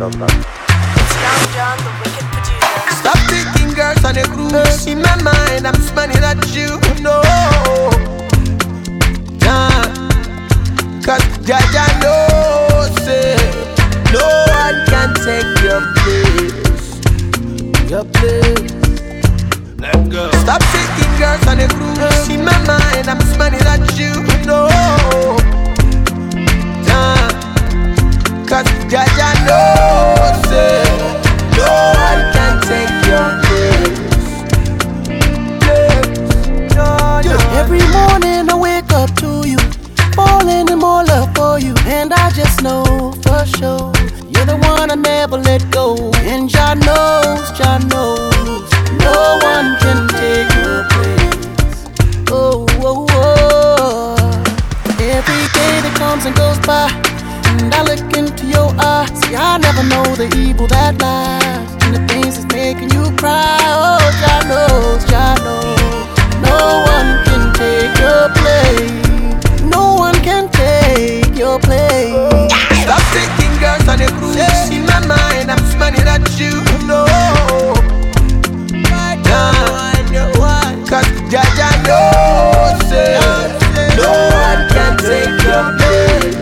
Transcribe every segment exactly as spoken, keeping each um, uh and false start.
It's Young John, the wicked producer. Stop taking girls on a cruise. In my mind, I'm smiling at you. No, nah, cause Jaja knows it. No one can take your place. Your place. Let go. Stop taking girls on a cruise. In my mind, I'm smiling at you. No, nah, cause Jaja knows it. No one can take your place. Place. No, no. Every morning I wake up to you, falling in more love for you, and I just know for sure you're the one I never let go. And Jah knows, Jah knows, no one can take your place. Oh, oh, oh. Every day that comes and goes by, and I look into your eyes, see I never know the evil that lies in the things that's making you cry. Oh, Jah knows, Jah knows, no one can take your place. No one can take your place. Stop taking girls on a cruise. In my mind, I'm smiling at you. No, nah, cause Jaja knows it. No one can take your place.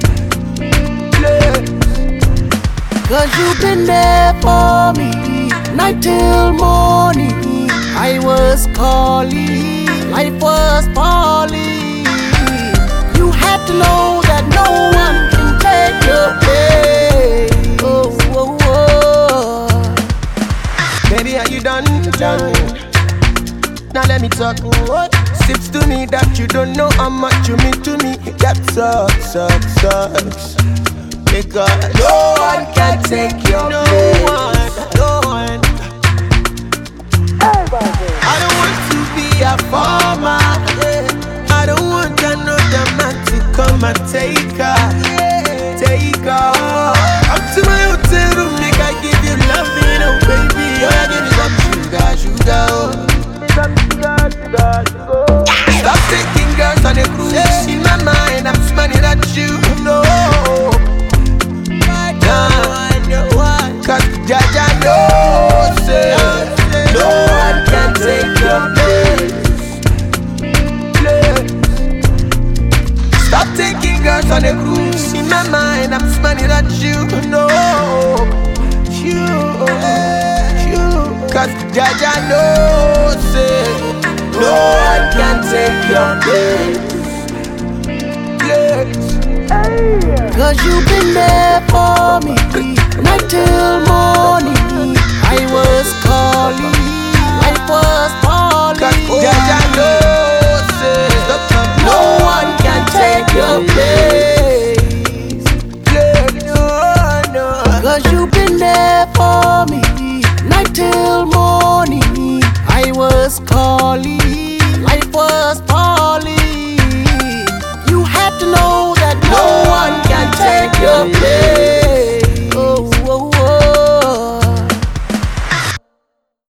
Cause you've been there for me, night till morning. I was calling, life was falling. You had to know that no one can take your place. Oh, oh, oh. Baby, are you done? Done. Now let me talk. What? Sips to me that you don't know how much you mean to me. That sucks, sucks, sucks. Because no one can take your no place. One, no one. I don't want to be a farmer. I don't want another man to come and take her, take her. Come to my hotel room, make I give you loving, oh baby. Oh, I give you some sugar, sugar, oh. Some sugar, sugar, sugar. Stop taking girls on a cruise. In my mind, I'm smiling at you. No. Cause Jaja knows it. No one can take your place. Place. Stop taking girls on a cruise. In my mind, I'm smiling at you. No, you, you. Cause Jaja knows it. No one can take your place. Place. Cause you've been there for me, night till morning. I was calling, life was falling. Cause Jaja knows it. No one can take your place. No, no. Cause you've been there for me, night till morning. I was calling, life was falling. You had to know that no one can take your place.